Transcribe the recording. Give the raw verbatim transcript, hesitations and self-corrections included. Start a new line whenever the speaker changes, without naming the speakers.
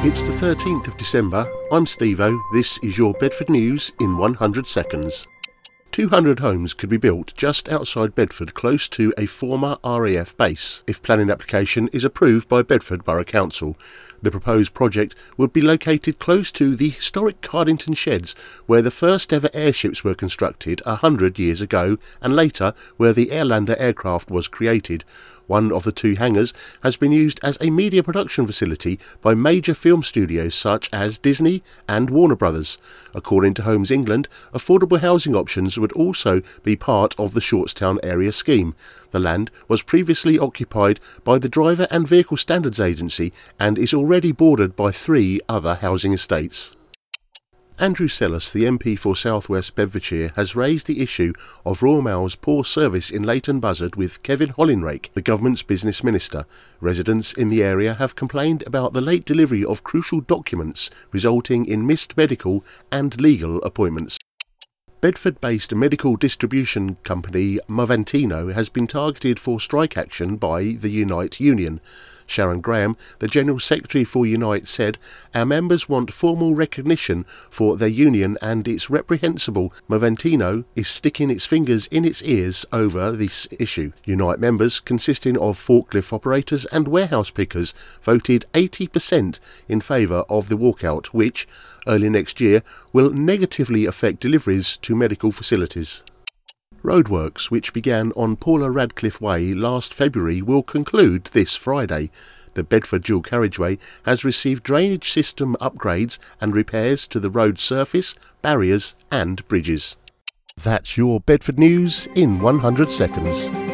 It's the thirteenth of December. I'm Steve-O. This is your Bedford News in one hundred seconds. two hundred homes could be built just outside Bedford, close to a former R A F base, if planning application is approved by Bedford Borough Council. The proposed project would be located close to the historic Cardington Sheds, where the first ever airships were constructed a hundred years ago, and later where the Airlander aircraft was created. One of the two hangars has been used as a media production facility by major film studios such as Disney and Warner Brothers. According to Homes England, affordable housing options would also be part of the Shortstown area scheme. The land was previously occupied by the Driver and Vehicle Standards Agency and is already bordered by three other housing estates. Andrew Sellis, the M P for South West Bedfordshire, has raised the issue of Royal Mail's poor service in Leighton Buzzard with Kevin Hollinrake, the government's business minister. Residents in the area have complained about the late delivery of crucial documents, resulting in missed medical and legal appointments. Bedford-based medical distribution company Movantino has been targeted for strike action by the Unite Union. Sharon Graham, the General Secretary for Unite, said, "Our members want formal recognition for their union, and it's reprehensible Movantino is sticking its fingers in its ears over this issue." Unite members, consisting of forklift operators and warehouse pickers, voted eighty percent in favour of the walkout, which, early next year, will negatively affect deliveries to medical facilities. Roadworks, which began on Paula Radcliffe Way last February, will conclude this Friday. The Bedford dual carriageway has received drainage system upgrades and repairs to the road surface, barriers and bridges. That's your Bedford News in one hundred seconds.